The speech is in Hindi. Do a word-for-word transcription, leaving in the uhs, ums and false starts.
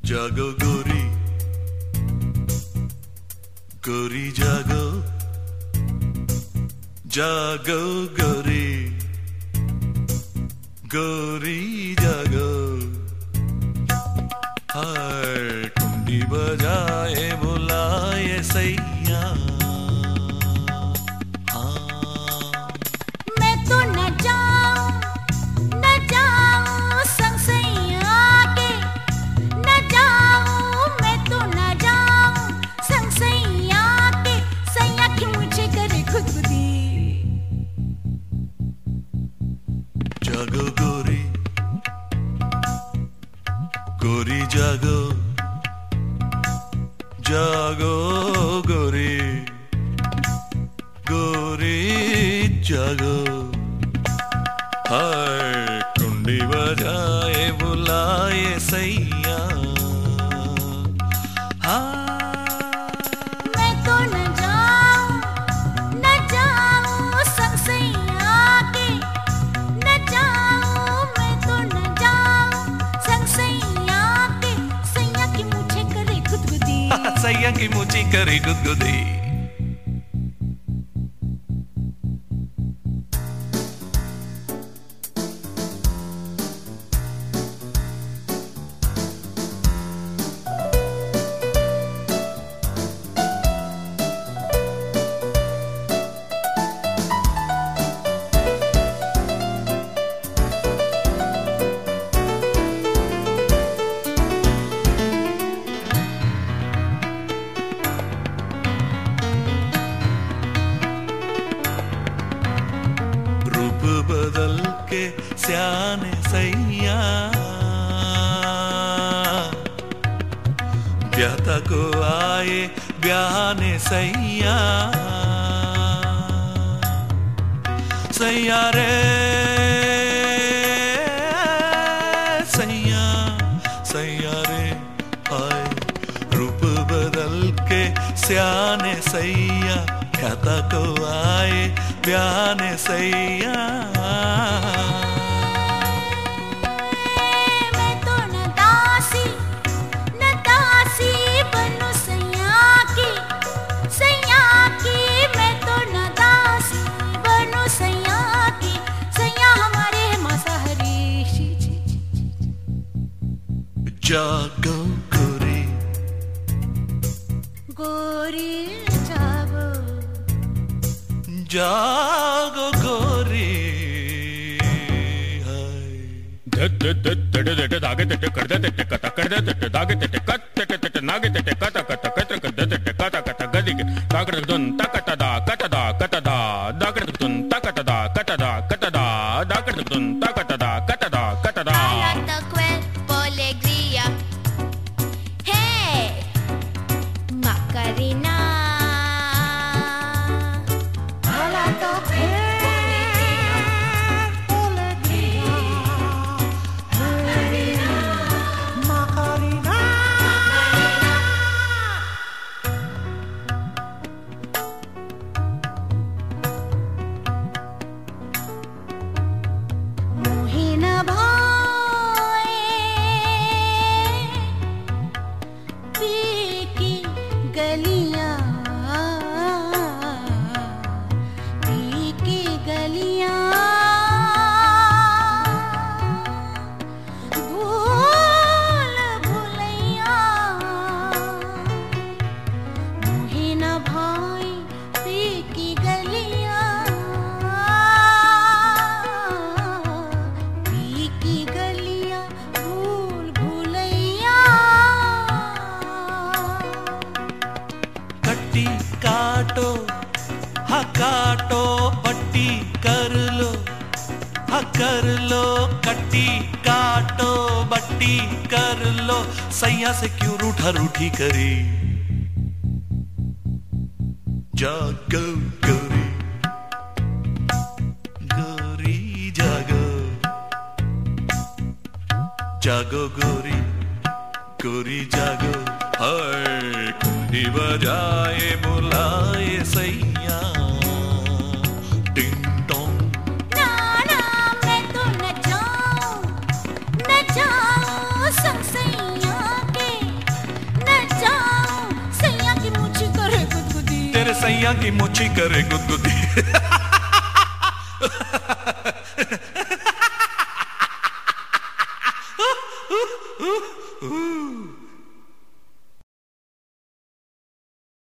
जागो गोरी गोरी जागो जागो गोरी गोरी जागो हाय कुंडी बजाए बुलाए सैया जागो गोरी गोरी जागो जागो गोरी गोरी जागो हाय कुंडी बजाए बुलाए सैया सैया की मुझी करी गुदगुदी बदल के स्याने सैया ब्याता को आए ब्याने सैया सैया रे सैया सैया रे आए रूप बदल के स्याने सैया ब्याता को आए ब्याने सैया मैं तो न दासी न दासी बनूं सैया की सैया की मैं तो न दासी बनूं सैया की सैया हमारे मांसाहारी जागो गोरी गोरी जागो जागो गोरी धत धत धत धत धागे धत कर धत धत कथा कर धत धत धागे धत कत धत धत नागे धत कथा कथा कत्र कर धत धत कथा कथा गदि ताकर दुन तकता दा कता दा कता दा दाकर दुन तकता दा कता दा कता दा दाकर दुन तकता दा कता दा कता दा Alata cuerpo alegría hey Macarena काटो हा काटो पट्टी कर लो हा कर लो कट्टी काटो बट्टी कर लो सैया से क्यों रूठा रूठी करी जागो गोरी गोरी जागो जागो गोरी गोरी जागो हाय कुंडी बजाए बुलाए सैया टिंग टोंग ना ना मैं तो न जाऊं न जाऊं संग सैया के सैया की मुच्छी करे गुदगुदी Ooh.